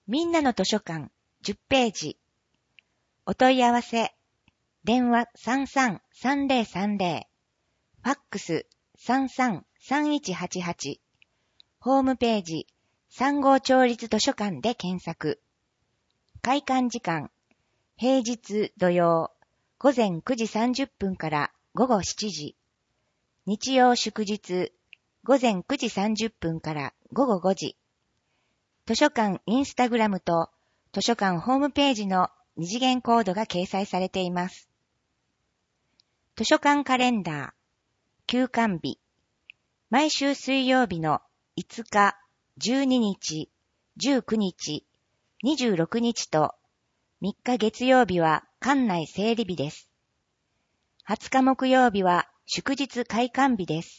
みんなの図書館10ページ。お問い合わせ。電話33-3030。ファックス33-3188。ホームページ3号町立図書館で検索。開館時間。平日土曜午前9時30分から午後7時。日曜祝日午前9時30分から午後5時。図書館インスタグラムと図書館ホームページの二次元コードが掲載されています。図書館カレンダー、休館日、毎週水曜日の5日、12日、19日、26日と3日月曜日は館内整理日です。20日木曜日は祝日開館日です。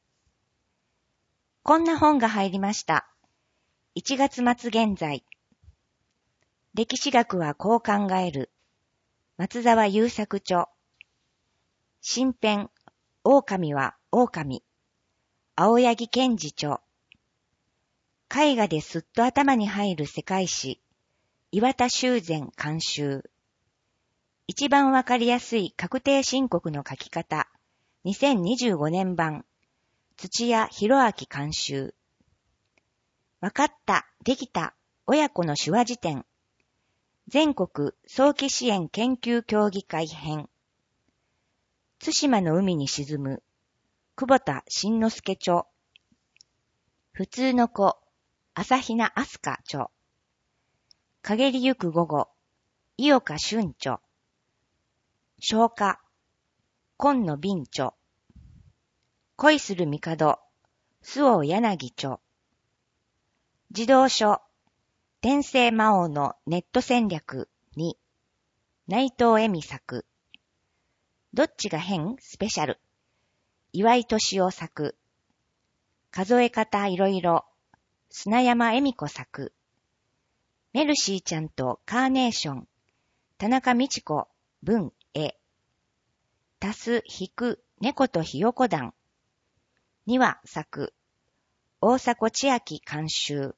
こんな本が入りました。1月末現在。歴史学はこう考える。松沢優作著。新編、狼は狼。青柳健二著。絵画ですっと頭に入る世界史。岩田修繕監修。一番わかりやすい確定申告の書き方。2025年版。土屋博明監修。わかった、できた、親子の手話辞典。全国早期支援研究協議会編。対馬の海に沈む。久保田慎之介著。普通の子、朝比奈飛鳥著。陰りゆく午後、井岡俊著。消化、今野敏著。恋する帝、周防柳著。児童書、天聖魔王のネット戦略2、内藤恵美作。どっちが変スペシャル。岩井俊夫作。数え方いろいろ。砂山恵美子作。メルシーちゃんとカーネーション。田中美智子、文、絵。足す、引く、猫とひよこ団。2話作。大迫千秋監修。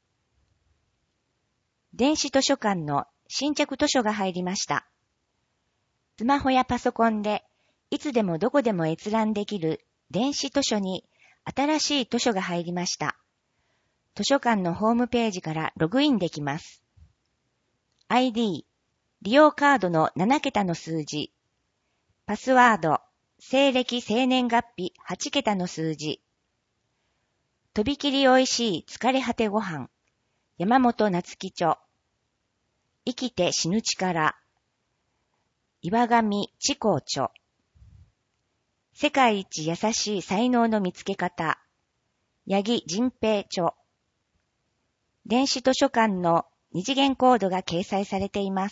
電子図書館の新着図書が入りました。スマホやパソコンでいつでもどこでも閲覧できる電子図書に新しい図書が入りました。図書館のホームページからログインできます。ID、利用カードの7桁の数字。パスワード、西暦生年月日8桁の数字。とびきりおいしい疲れ果てご飯。山本夏樹著。生きて死ぬ力。岩上智光著。世界一優しい才能の見つけ方。八木仁平著。電子図書館の二次元コードが掲載されています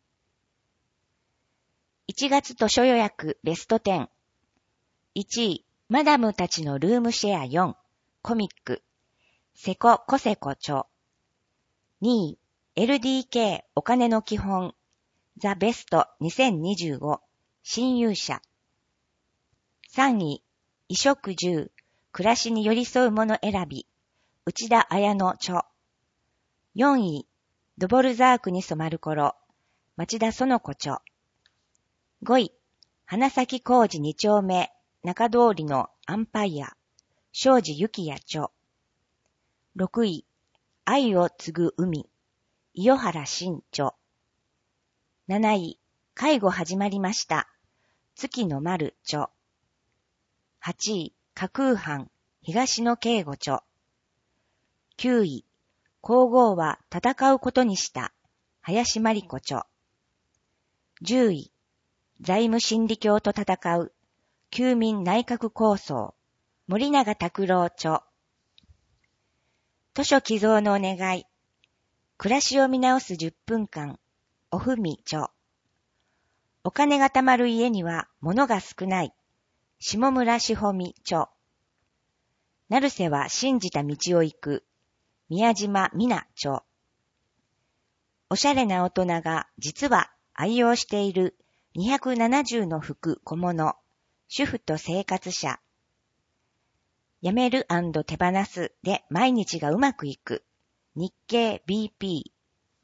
。1月図書予約ベスト10。1位、マダムたちのルームシェア4、コミック。セココセコ著。2位、LDK お金の基本。ザ・ベスト2025新勇者。3位、衣食住暮らしに寄り添うもの選び。内田彩乃著。4位、ドボルザークに染まる頃。町田園子著。5位、花咲工事2丁目中通りのアンパイア。庄司幸也著。6位、愛を継ぐ海。伊予原新著。7位、介護始まりました。月の丸著。8位、架空犯、東野圭吾著。9位、皇后は戦うことにした。林真理子著。10位、財務心理教と戦う。休民内閣構想。森永卓郎著。図書寄贈のお願い。暮らしを見直す10分間。おふみ著。お金が貯まる家には物が少ない。下村志保美著。成瀬は信じた道を行く。宮島美奈著。おしゃれな大人が実は愛用している270の服小物。主婦と生活者。やめる&手放すで毎日がうまくいく。日経 BP。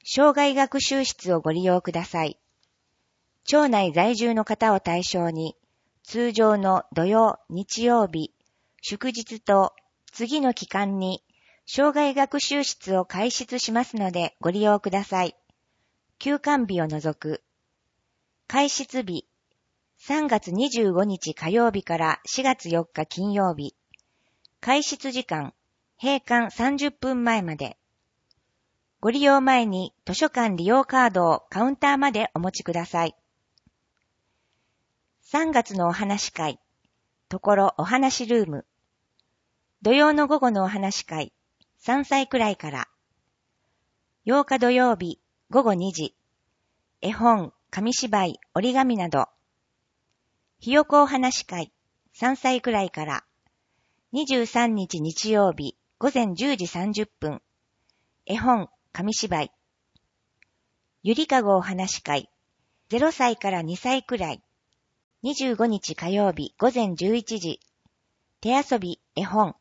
生涯学習室をご利用ください。町内在住の方を対象に、通常の土曜、日曜日、祝日と次の期間に、生涯学習室を開設しますのでご利用ください。休館日を除く。開設日、3月25日火曜日から4月4日金曜日。開設時間、閉館30分前まで。ご利用前に図書館利用カードをカウンターまでお持ちください。3月のお話会、ところお話ルーム。土曜の午後のお話会、3歳くらいから。8日土曜日、午後2時。絵本、紙芝居、折り紙など。ひよこお話会、3歳くらいから。23日日曜日、午前10時30分。絵本、紙芝居。ゆりかごお話会、0歳から2歳くらい。25日火曜日、午前11時。手遊び、絵本。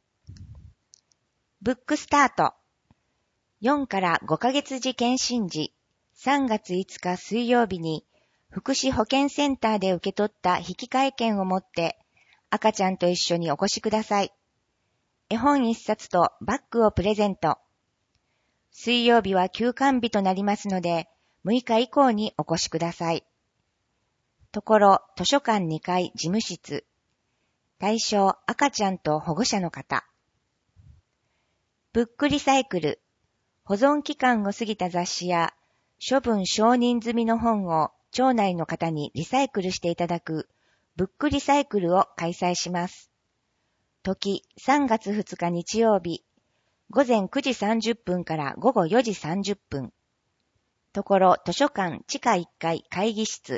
ブックスタート。4から5ヶ月時検診時、3月5日水曜日に、福祉保健センターで受け取った引換券を持って、赤ちゃんと一緒にお越しください。絵本1冊とバッグをプレゼント。水曜日は休館日となりますので、6日以降にお越しください。ところ、図書館2階事務室。対象、赤ちゃんと保護者の方。ブックリサイクル。保存期間を過ぎた雑誌や、処分承認済みの本を町内の方にリサイクルしていただく、ブックリサイクルを開催します。時、3月2日日曜日。午前9時30分から午後4時30分。ところ図書館地下1階会議室。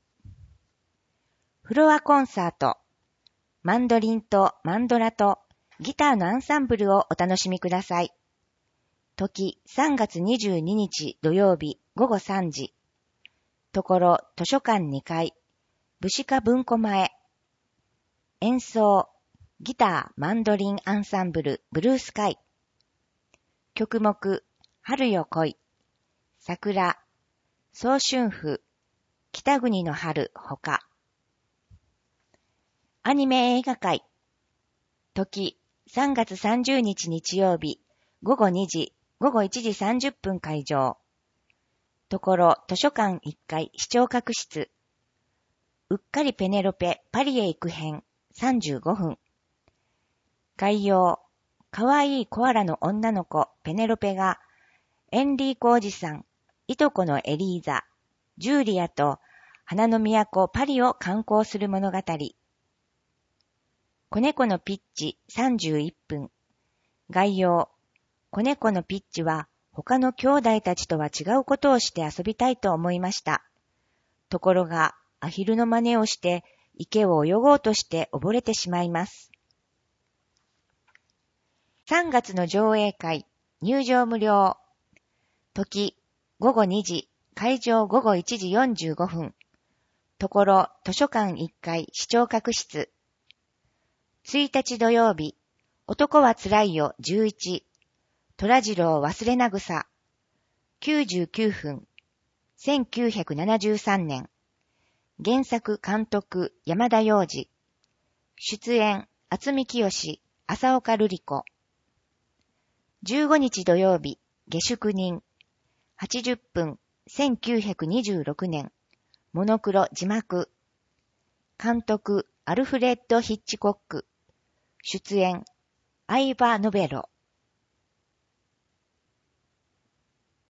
フロアコンサート。マンドリンとマンドラとギターのアンサンブルをお楽しみください。時3月22日土曜日午後3時。ところ図書館2階。武士科文庫前。演奏。ギター、マンドリンアンサンブル、ブルースカイ。曲目、春よ来い、桜、早春風、北国の春ほか。アニメ映画会。時、3月30日日曜日、午後2時、午後1時30分会場。ところ、図書館1階視聴覚室。うっかりペネロペ、パリへ行く編、35分。概要。かわいいコアラの女の子ペネロペがエンリーコおじさん、いとこのエリーザ、ジューリアと花の都パリを観光する物語。子猫のピッチ31分。概要。子猫のピッチは他の兄弟たちとは違うことをして遊びたいと思いました。ところがアヒルの真似をして池を泳ごうとして溺れてしまいます。3月の上映会、入場無料。時、午後2時、会場午後1時45分。ところ、図書館1階視聴覚室。1日土曜日、男はつらいよ11。虎次郎忘れなぐさ。99分。1973年。原作監督山田洋次。出演、渥美清、浅岡瑠璃子。15日土曜日、下宿人。80分、1926年。モノクロ字幕。監督、アルフレッド・ヒッチコック。出演、アイヴァ・ノベロ。